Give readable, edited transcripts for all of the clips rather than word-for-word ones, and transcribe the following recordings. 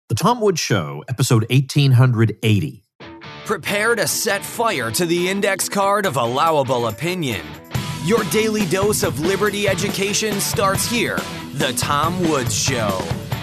The Tom Woods Show, episode 1880. Prepare to set fire to the index card of allowable opinion. Your daily dose of liberty education starts here. The Tom Woods Show.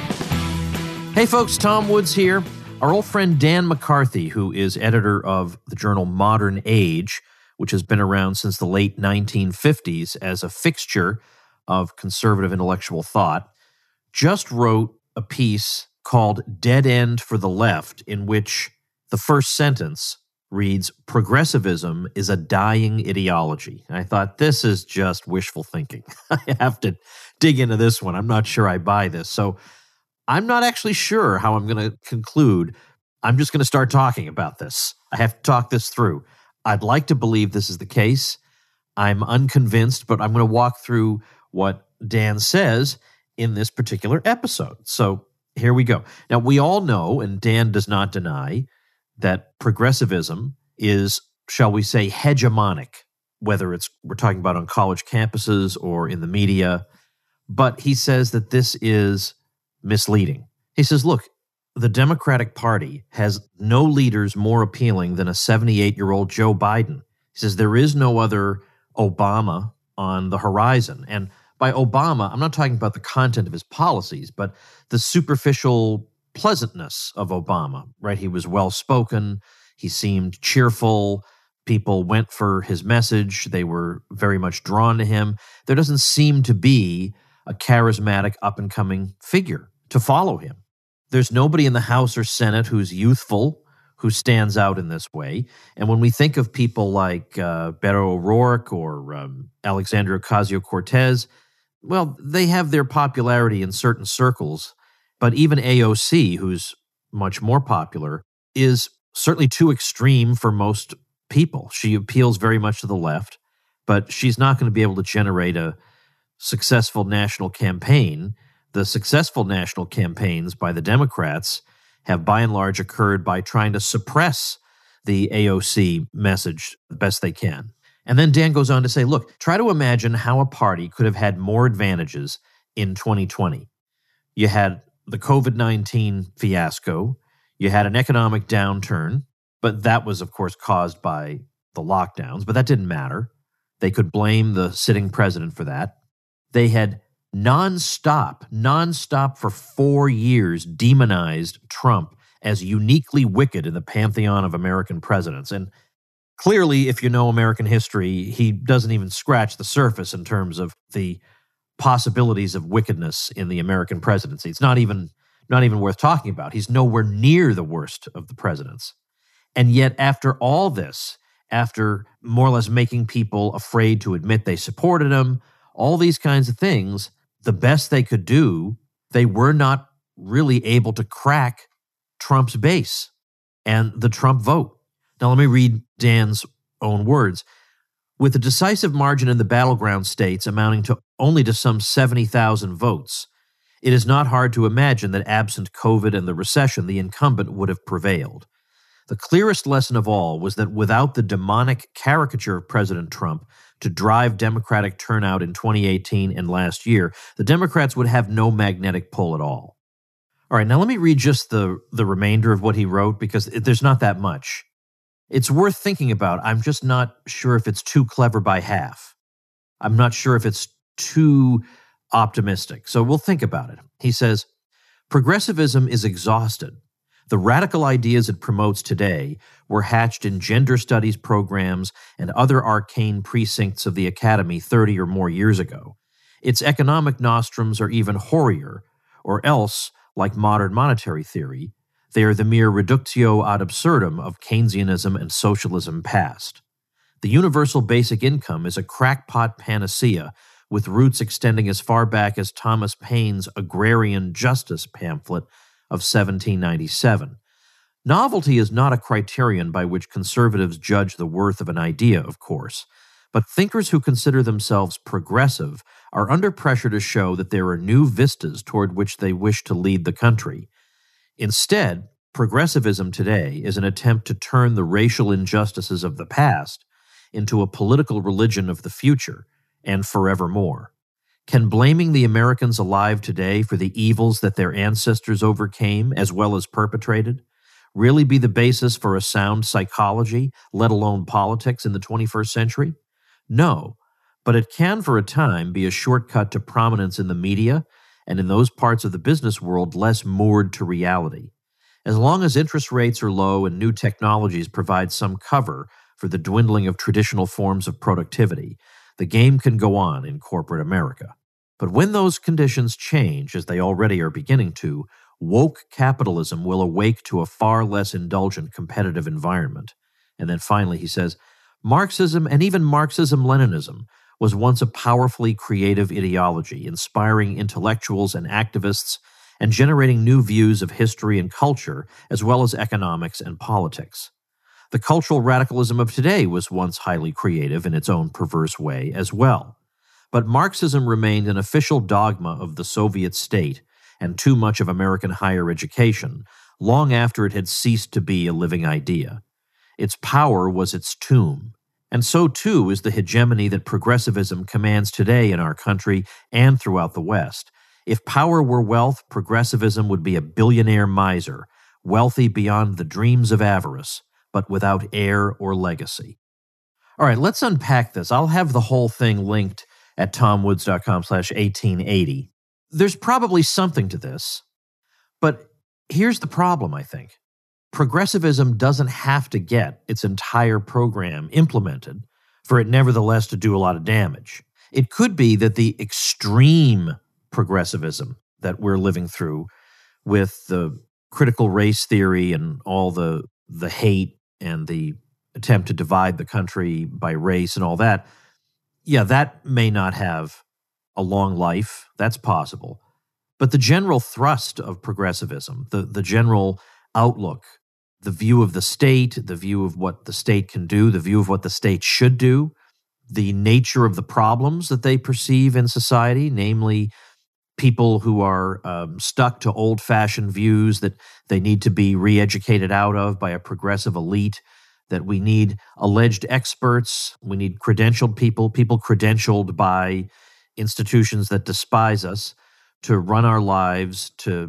Hey folks, Tom Woods here. Our old friend Dan McCarthy, who is editor of the journal Modern Age, which has been around since the late 1950s as a fixture of conservative intellectual thought, just wrote a piece called Dead End for the Left, in which the first sentence reads, "Progressivism is a dying ideology." And I thought, this is just wishful thinking. I have to dig into this one. I'm not sure I buy this. So I'm not actually sure how I'm going to conclude. I'm just going to start talking about this. I have to talk this through. I'd like to believe this is the case. I'm unconvinced, but I'm going to walk through what Dan says in this particular episode. So here we go. Now, we all know, and Dan does not deny, that progressivism is, shall we say, hegemonic, whether we're talking about on college campuses or in the media. But he says that this is misleading. He says, look, the Democratic Party has no leaders more appealing than a 78-year-old Joe Biden. He says there is no other Obama on the horizon. And by Obama, I'm not talking about the content of his policies, but the superficial pleasantness of Obama, right? He was well-spoken. He seemed cheerful. People went for his message. They were very much drawn to him. There doesn't seem to be a charismatic up-and-coming figure to follow him. There's nobody in the House or Senate who's youthful, who stands out in this way. And when we think of people like Beto O'Rourke or Alexandria Ocasio-Cortez, well, they have their popularity in certain circles, but even AOC, who's much more popular, is certainly too extreme for most people. She appeals very much to the left, but she's not going to be able to generate a successful national campaign. The successful national campaigns by the Democrats have by and large occurred by trying to suppress the AOC message the best they can. And then Dan goes on to say, look, try to imagine how a party could have had more advantages in 2020. You had the COVID-19 fiasco. You had an economic downturn, but that was, of course, caused by the lockdowns, but that didn't matter. They could blame the sitting president for that. They had nonstop for 4 years demonized Trump as uniquely wicked in the pantheon of American presidents. And clearly, if you know American history, he doesn't even scratch the surface in terms of the possibilities of wickedness in the American presidency. It's not even worth talking about. He's nowhere near the worst of the presidents. And yet, after all this, after more or less making people afraid to admit they supported him, all these kinds of things, the best they could do, they were not really able to crack Trump's base and the Trump vote. Now, let me read Dan's own words. With a decisive margin in the battleground states amounting to only to some 70,000 votes, it is not hard to imagine that absent COVID and the recession, the incumbent would have prevailed. The clearest lesson of all was that without the demonic caricature of President Trump to drive Democratic turnout in 2018 and last year, the Democrats would have no magnetic pull at all. All right, now let me read just the remainder of what he wrote, because there's not that much. It's worth thinking about. I'm just not sure if it's too clever by half. I'm not sure if it's too optimistic. So we'll think about it. He says, progressivism is exhausted. The radical ideas it promotes today were hatched in gender studies programs and other arcane precincts of the academy 30 or more years ago. Its economic nostrums are even hoarier, or else, like modern monetary theory, they are the mere reductio ad absurdum of Keynesianism and socialism past. The universal basic income is a crackpot panacea with roots extending as far back as Thomas Paine's Agrarian Justice pamphlet of 1797. Novelty is not a criterion by which conservatives judge the worth of an idea, of course, but thinkers who consider themselves progressive are under pressure to show that there are new vistas toward which they wish to lead the country. Instead, progressivism today is an attempt to turn the racial injustices of the past into a political religion of the future and forevermore. Can blaming the Americans alive today for the evils that their ancestors overcame as well as perpetrated really be the basis for a sound psychology, let alone politics, in the 21st century? No, but it can for a time be a shortcut to prominence in the media and in those parts of the business world less moored to reality. As long as interest rates are low and new technologies provide some cover for the dwindling of traditional forms of productivity, the game can go on in corporate America. But when those conditions change, as they already are beginning to, woke capitalism will awake to a far less indulgent competitive environment. And then finally, he says, Marxism and even Marxism-Leninism was once a powerfully creative ideology, inspiring intellectuals and activists and generating new views of history and culture, as well as economics and politics. The cultural radicalism of today was once highly creative in its own perverse way as well. But Marxism remained an official dogma of the Soviet state and too much of American higher education long after it had ceased to be a living idea. Its power was its tomb. And so, too, is the hegemony that progressivism commands today in our country and throughout the West. If power were wealth, progressivism would be a billionaire miser, wealthy beyond the dreams of avarice, but without heir or legacy. All right, let's unpack this. I'll have the whole thing linked at tomwoods.com/1880. There's probably something to this, but here's the problem, I think. Progressivism doesn't have to get its entire program implemented for it nevertheless to do a lot of damage. It could be that the extreme progressivism that we're living through with the critical race theory and all the hate and the attempt to divide the country by race and all that, yeah, that may not have a long life. That's possible. But the general thrust of progressivism, the general outlook, the view of the state, the view of what the state can do, the view of what the state should do, the nature of the problems that they perceive in society, namely people who are stuck to old-fashioned views that they need to be re-educated out of by a progressive elite, that we need alleged experts, we need credentialed people credentialed by institutions that despise us to run our lives,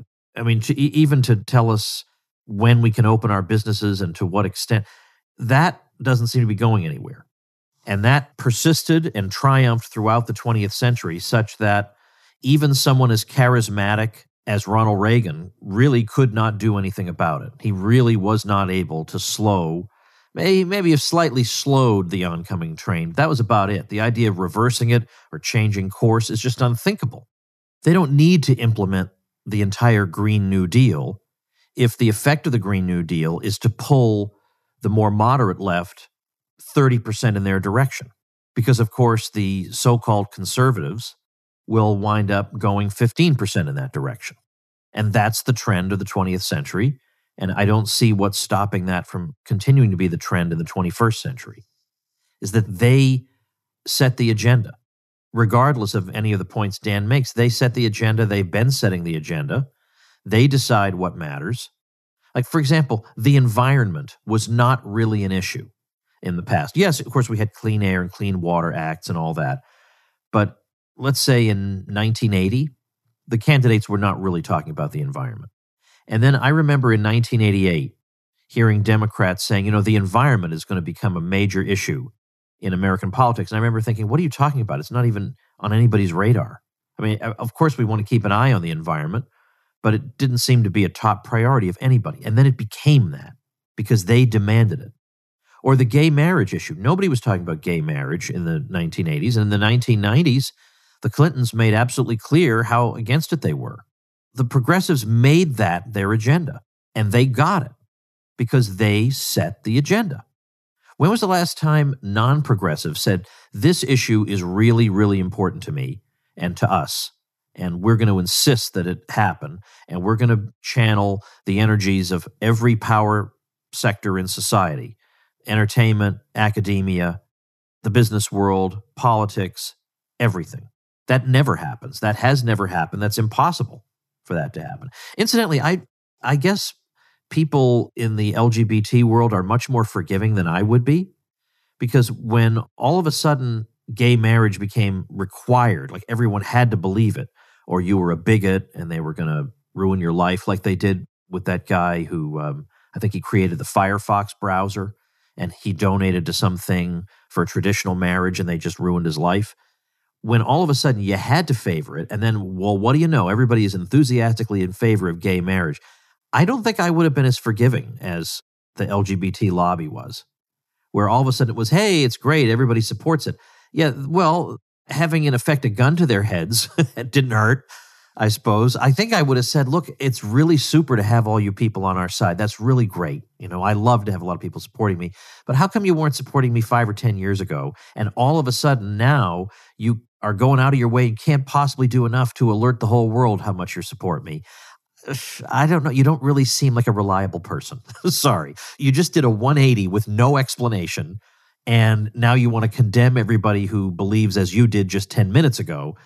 even to tell us when we can open our businesses and to what extent. That doesn't seem to be going anywhere. And that persisted and triumphed throughout the 20th century, such that even someone as charismatic as Ronald Reagan really could not do anything about it. He really was not able to slow, maybe have slightly slowed the oncoming train. That was about it. The idea of reversing it or changing course is just unthinkable. They don't need to implement the entire Green New Deal if the effect of the Green New Deal is to pull the more moderate left 30% in their direction. Because, of course, the so-called conservatives will wind up going 15% in that direction. And that's the trend of the 20th century, and I don't see what's stopping that from continuing to be the trend in the 21st century, is that they set the agenda. Regardless of any of the points Dan makes, they set the agenda. They've been setting the agenda. They decide what matters. Like, for example, the environment was not really an issue in the past. Yes, of course, we had Clean Air and Clean Water Acts and all that. But let's say in 1980, the candidates were not really talking about the environment. And then I remember in 1988 hearing Democrats saying, the environment is going to become a major issue in American politics. And I remember thinking, what are you talking about? It's not even on anybody's radar. I mean, of course, we want to keep an eye on the environment, but it didn't seem to be a top priority of anybody. And then it became that because they demanded it. Or the gay marriage issue. Nobody was talking about gay marriage in the 1980s. And in the 1990s, the Clintons made absolutely clear how against it they were. The progressives made that their agenda, and they got it because they set the agenda. When was the last time non-progressives said, this issue is really, really important to me and to us, and we're going to insist that it happen, and we're going to channel the energies of every power sector in society, entertainment, academia, the business world, politics, everything. That never happens. That has never happened. That's impossible for that to happen. Incidentally, I guess people in the LGBT world are much more forgiving than I would be, because when all of a sudden gay marriage became required, like everyone had to believe it, or you were a bigot and they were going to ruin your life, like they did with that guy who I think he created the Firefox browser and he donated to something for a traditional marriage and they just ruined his life. When all of a sudden you had to favor it, and then, well, what do you know? Everybody is enthusiastically in favor of gay marriage. I don't think I would have been as forgiving as the LGBT lobby was, where all of a sudden it was, hey, it's great, everybody supports it. Yeah, well, having in effect a gun to their heads, it didn't hurt, I suppose. I think I would have said, look, it's really super to have all you people on our side. That's really great. You know, I love to have a lot of people supporting me. But how come you weren't supporting me 5 or 10 years ago? And all of a sudden now you are going out of your way and can't possibly do enough to alert the whole world how much you support me. I don't know. You don't really seem like a reliable person. Sorry. You just did a 180 with no explanation. And now you want to condemn everybody who believes as you did just 10 minutes ago.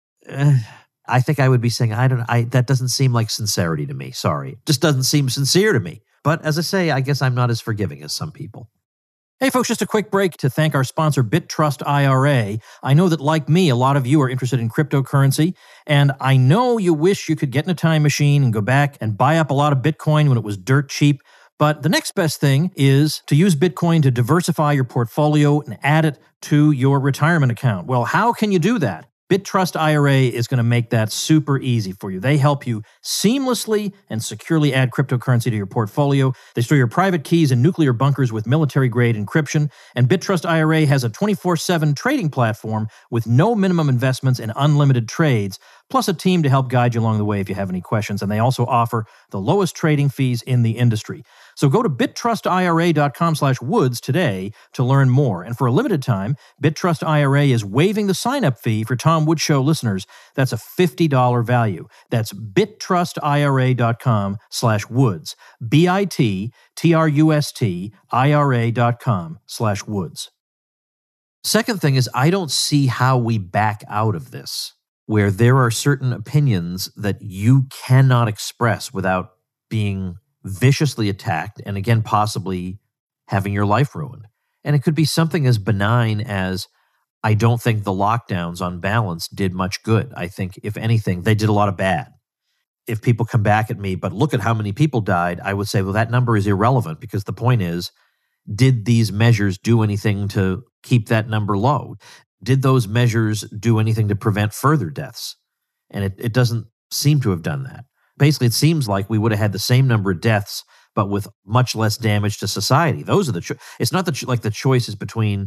I think I would be saying, that doesn't seem like sincerity to me. Sorry. It just doesn't seem sincere to me. But as I say, I guess I'm not as forgiving as some people. Hey folks, just a quick break to thank our sponsor, BitTrust IRA. I know that like me, a lot of you are interested in cryptocurrency, and I know you wish you could get in a time machine and go back and buy up a lot of Bitcoin when it was dirt cheap. But the next best thing is to use Bitcoin to diversify your portfolio and add it to your retirement account. Well, how can you do that? BitTrust IRA is going to make that super easy for you. They help you seamlessly and securely add cryptocurrency to your portfolio. They store your private keys in nuclear bunkers with military-grade encryption. And BitTrust IRA has a 24/7 trading platform with no minimum investments and unlimited trades, plus a team to help guide you along the way if you have any questions. And they also offer the lowest trading fees in the industry. So go to BitTrustIRA.com/Woods today to learn more. And for a limited time, BitTrust IRA is waiving the sign-up fee for Tom Woods Show listeners. That's a $50 value. That's BitTrustIRA.com/Woods. BitTrustIRA.com/Woods. Second thing is, I don't see how we back out of this, where there are certain opinions that you cannot express without being viciously attacked and again possibly having your life ruined. And it could be something as benign as, I don't think the lockdowns on balance did much good. I think if anything, they did a lot of bad. If people come back at me, but look at how many people died, I would say, well, that number is irrelevant, because the point is, did these measures do anything to keep that number low? Did those measures do anything to prevent further deaths? And it doesn't seem to have done that. Basically, it seems like we would have had the same number of deaths, but with much less damage to society. Those are the it's not like the choices between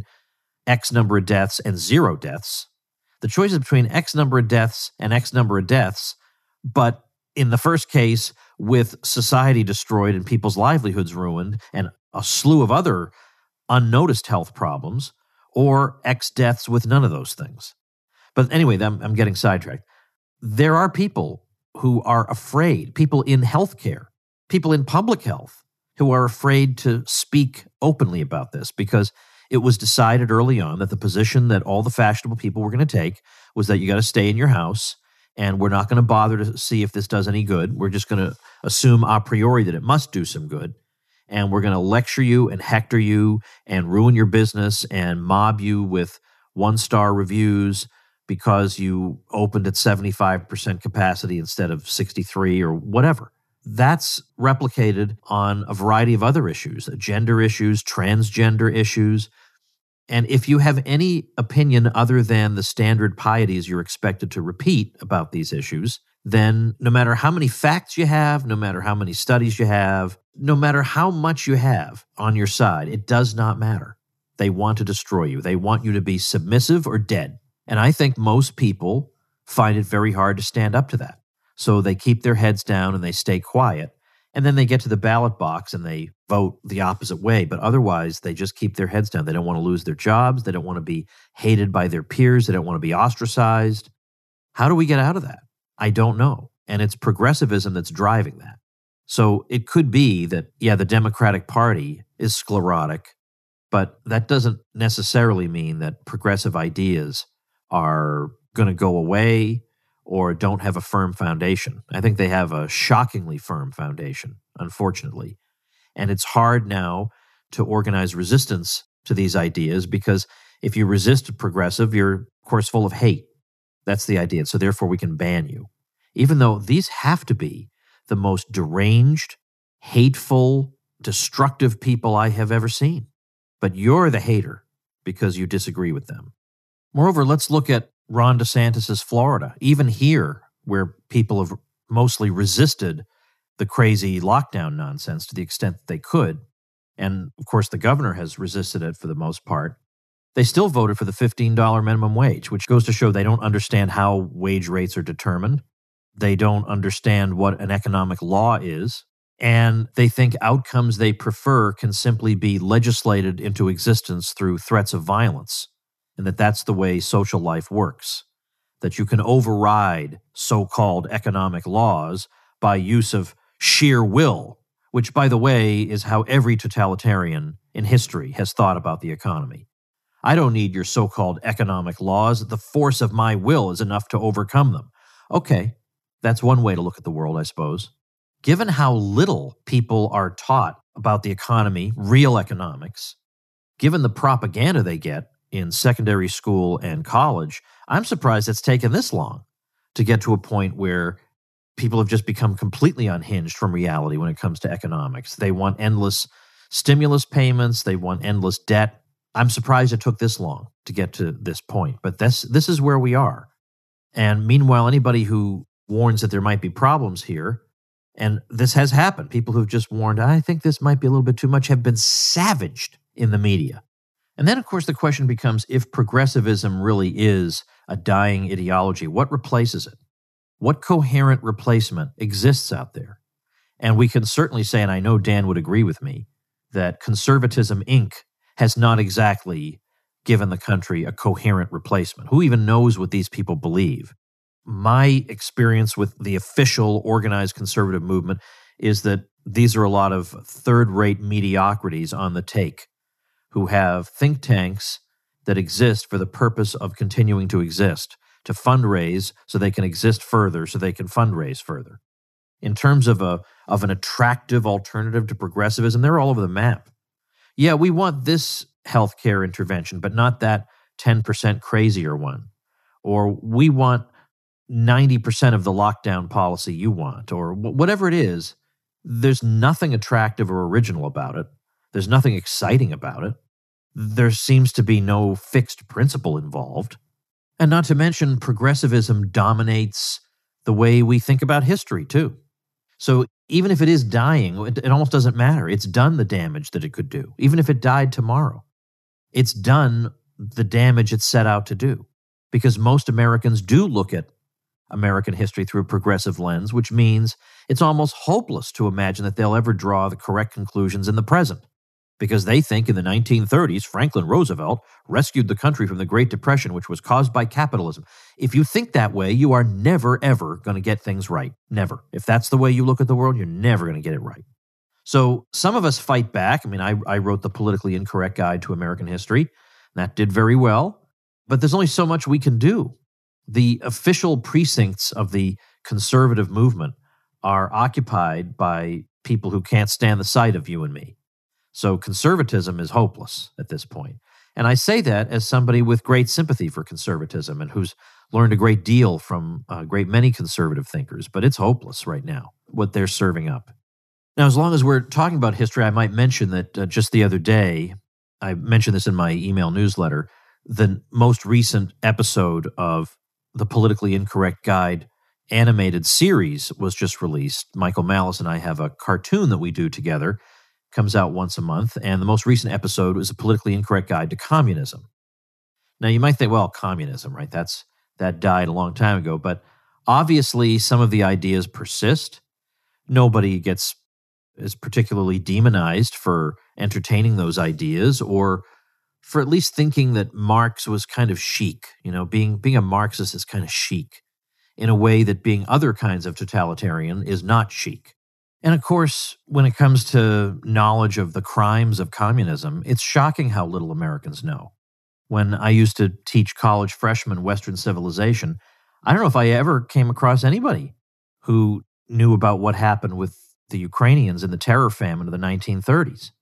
X number of deaths and 0 deaths. The choice is between X number of deaths and X number of deaths, but in the first case, with society destroyed and people's livelihoods ruined and a slew of other unnoticed health problems, or X deaths with none of those things. But anyway, I'm getting sidetracked. There are people who are afraid, people in healthcare, people in public health, who are afraid to speak openly about this, because it was decided early on that the position that all the fashionable people were going to take was that you got to stay in your house, and we're not going to bother to see if this does any good. We're just going to assume a priori that it must do some good, and we're going to lecture you and hector you and ruin your business and mob you with 1-star reviews because you opened at 75% capacity instead of 63 or whatever. That's replicated on a variety of other issues, gender issues, transgender issues. And if you have any opinion other than the standard pieties you're expected to repeat about these issues, then no matter how many facts you have, no matter how many studies you have, no matter how much you have on your side, it does not matter. They want to destroy you. They want you to be submissive or dead. And I think most people find it very hard to stand up to that. So they keep their heads down and they stay quiet. And then they get to the ballot box and they vote the opposite way. But otherwise, they just keep their heads down. They don't want to lose their jobs. They don't want to be hated by their peers. They don't want to be ostracized. How do we get out of that? I don't know. And it's progressivism that's driving that. So it could be that, yeah, the Democratic Party is sclerotic, but that doesn't necessarily mean that progressive ideas are going to go away or don't have a firm foundation. I think they have a shockingly firm foundation, unfortunately. And it's hard now to organize resistance to these ideas because if you resist a progressive, you're, of course, full of hate. That's the idea. So therefore, we can ban you. Even though these have to be the most deranged, hateful, destructive people I have ever seen. But you're the hater because you disagree with them. Moreover, let's look at Ron DeSantis' Florida. Even here, where people have mostly resisted the crazy lockdown nonsense to the extent that they could, and of course the governor has resisted it for the most part, they still voted for the $15 minimum wage, which goes to show they don't understand how wage rates are determined. They don't understand what an economic law is, and they think outcomes they prefer can simply be legislated into existence through threats of violence, and that that's the way social life works, that you can override so-called economic laws by use of sheer will, which, by the way, is how every totalitarian in history has thought about the economy. I don't need your so-called economic laws. The force of my will is enough to overcome them. Okay, that's one way to look at the world, I suppose. Given how little people are taught about the economy, real economics, given the propaganda they get in secondary school and college, I'm surprised it's taken this long to get to a point where people have just become completely unhinged from reality when it comes to economics. They want endless stimulus payments. They want endless debt. I'm surprised it took this long to get to this point, but this is where we are. And meanwhile, anybody who warns that there might be problems here, and this has happened, people who've just warned, I think this might be a little bit too much, have been savaged in the media. And then, of course, the question becomes, if progressivism really is a dying ideology, what replaces it? What coherent replacement exists out there? And we can certainly say, and I know Dan would agree with me, that Conservatism, Inc. has not exactly given the country a coherent replacement. Who even knows what these people believe? My experience with the official organized conservative movement is that these are a lot of third-rate mediocrities on the take who have think tanks that exist for the purpose of continuing to exist, to fundraise so they can exist further, so they can fundraise further. In terms of an attractive alternative to progressivism, they're all over the map. Yeah, we want this healthcare intervention, but not that 10% crazier one. Or we want 90% of the lockdown policy you want, or whatever it is. There's nothing attractive or original about it. There's nothing exciting about it. There seems to be no fixed principle involved. And not to mention, progressivism dominates the way we think about history, too. So even if it is dying, it almost doesn't matter. It's done the damage that it could do. Even if it died tomorrow, it's done the damage it set out to do. Because most Americans do look at American history through a progressive lens, which means it's almost hopeless to imagine that they'll ever draw the correct conclusions in the present. Because they think in the 1930s, Franklin Roosevelt rescued the country from the Great Depression, which was caused by capitalism. If you think that way, you are never, ever going to get things right. Never. If that's the way you look at the world, you're never going to get it right. So some of us fight back. I mean, I wrote the Politically Incorrect Guide to American History. And that did very well. But there's only so much we can do. The official precincts of the conservative movement are occupied by people who can't stand the sight of you and me. So conservatism is hopeless at this point. And I say that as somebody with great sympathy for conservatism and who's learned a great deal from a great many conservative thinkers, but it's hopeless right now, what they're serving up. Now, as long as we're talking about history, I might mention that just the other day, I mentioned this in my email newsletter, the most recent episode of the Politically Incorrect Guide animated series was just released. Michael Malice and I have a cartoon that we do together, comes out once a month, and the most recent episode is a Politically Incorrect Guide to Communism. Now, you might think, well, communism, right? That died a long time ago, but obviously some of the ideas persist. Nobody is particularly demonized for entertaining those ideas or for at least thinking that Marx was kind of chic. You know, being a Marxist is kind of chic in a way that being other kinds of totalitarian is not chic. And of course, when it comes to knowledge of the crimes of communism, it's shocking how little Americans know. When I used to teach college freshmen Western civilization, I don't know if I ever came across anybody who knew about what happened with the Ukrainians in the terror famine of the 1930s.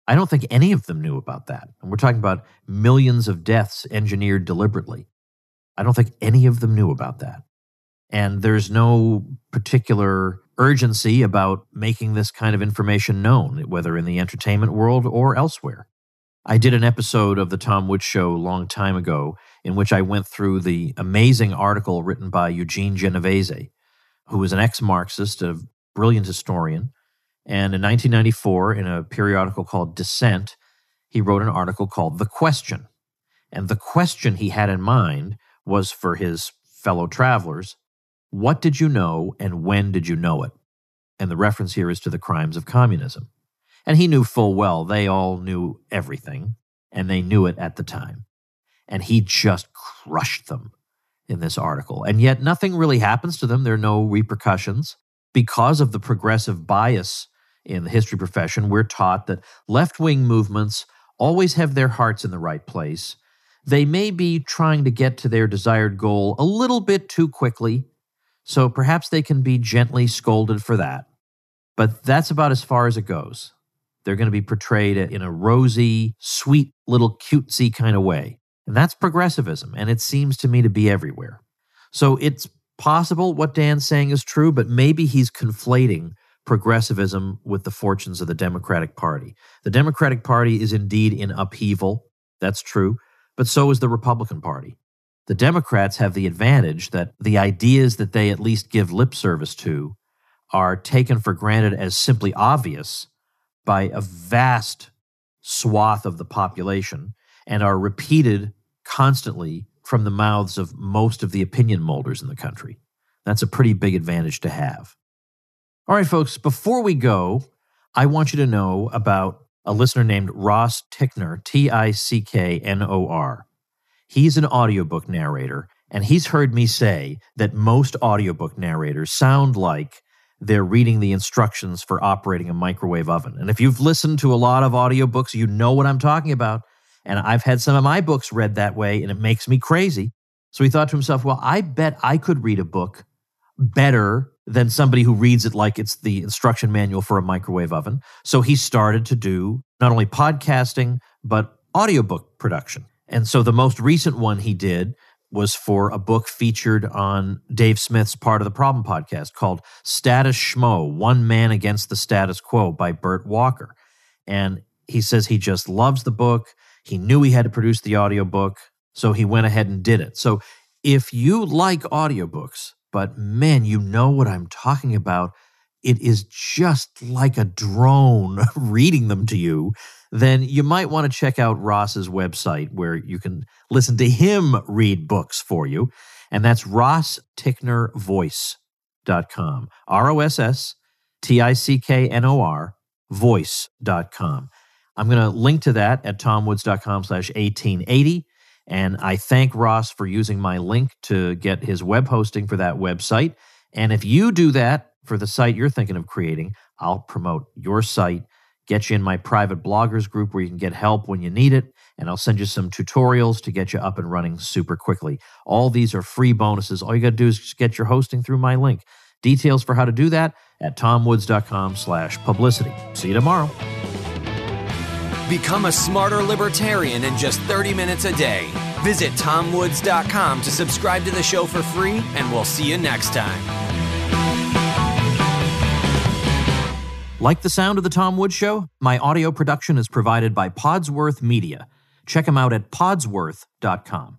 I don't think any of them knew about that. And we're talking about millions of deaths engineered deliberately. I don't think any of them knew about that. And there's no particular urgency about making this kind of information known, whether in the entertainment world or elsewhere. I did an episode of The Tom Woods Show a long time ago in which I went through the amazing article written by Eugene Genovese, who was an ex-Marxist, a brilliant historian. And in 1994, in a periodical called Dissent, he wrote an article called The Question. And the question he had in mind was for his fellow travelers, what did you know and when did you know it? And the reference here is to the crimes of communism. And he knew full well they all knew everything, and they knew it at the time. And he just crushed them in this article. And yet nothing really happens to them. There are no repercussions. Because of the progressive bias in the history profession, we're taught that left-wing movements always have their hearts in the right place. They may be trying to get to their desired goal a little bit too quickly, so perhaps they can be gently scolded for that. But that's about as far as it goes. They're going to be portrayed in a rosy, sweet, little cutesy kind of way. And that's progressivism, and it seems to me to be everywhere. So it's possible what Dan's saying is true, but maybe he's conflating progressivism with the fortunes of the Democratic Party. The Democratic Party is indeed in upheaval. That's true. But so is the Republican Party. The Democrats have the advantage that the ideas that they at least give lip service to are taken for granted as simply obvious by a vast swath of the population and are repeated constantly from the mouths of most of the opinion molders in the country. That's a pretty big advantage to have. All right, folks, before we go, I want you to know about a listener named Ross Ticknor, Ticknor. He's an audiobook narrator, and he's heard me say that most audiobook narrators sound like they're reading the instructions for operating a microwave oven. And if you've listened to a lot of audiobooks, you know what I'm talking about. And I've had some of my books read that way, and it makes me crazy. So he thought to himself, well, I bet I could read a book better than somebody who reads it like it's the instruction manual for a microwave oven. So he started to do not only podcasting, but audiobook production. And so the most recent one he did was for a book featured on Dave Smith's Part of the Problem podcast called Status Schmo, One Man Against the Status Quo by Bert Walker. And he says he just loves the book. He knew he had to produce the audiobook, so he went ahead and did it. So if you like audiobooks, but man, you know what I'm talking about, it is just like a drone reading them to you, then you might want to check out Ross's website where you can listen to him read books for you. And that's RossTicknorVoice.com. RossTicknor voice.com. I'm going to link to that at tomwoods.com/1880. And I thank Ross for using my link to get his web hosting for that website. And if you do that for the site you're thinking of creating, I'll promote your site, get you in my private bloggers group where you can get help when you need it, and I'll send you some tutorials to get you up and running super quickly. All these are free bonuses. All you got to do is just get your hosting through my link. Details for how to do that at tomwoods.com/publicity. See you tomorrow. Become a smarter libertarian in just 30 minutes a day. Visit tomwoods.com to subscribe to the show for free, and we'll see you next time. Like the sound of The Tom Woods Show? My audio production is provided by Podsworth Media. Check them out at podsworth.com.